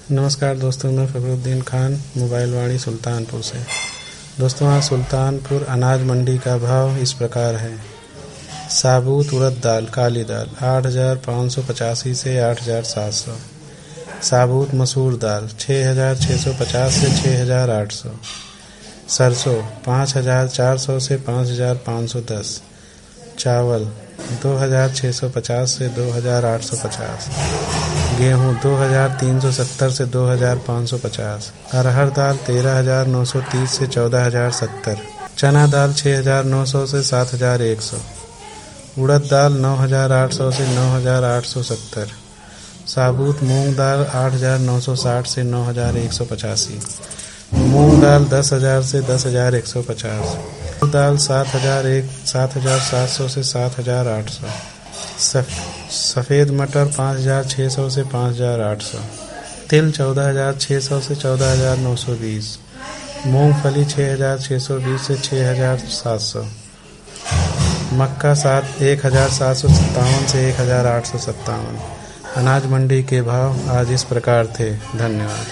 नमस्कार दोस्तों, मैं फ़खरुद्दीन खान मोबाइल वाणी सुल्तानपुर से। दोस्तों, आज सुल्तानपुर अनाज मंडी का भाव इस प्रकार है। साबुत उड़द दाल काली दाल 8,585 से 8,700। साबुत मसूर दाल 6,650 से 6,800। सरसों 5,400 से 5,510। चावल 2,650 से 2,850। गेहूँ 2,370 से 2,550। अरहर दाल 13,930 से 14,070। चना दाल 6,900 से 7,100। उड़द दाल 9,800 से 9,870। साबुत मूंग दाल 8,960 से 9,185। मूंग दाल 10,000 से 10,150। दाल 7,700 से 7,800। सफ़ेद मटर 5,600 से 5,800। तिल 14,600 से 14,920। मूंगफली 6,620 से 6,700। मक्का 1,757 से 1,857। अनाज मंडी के भाव आज इस प्रकार थे। धन्यवाद।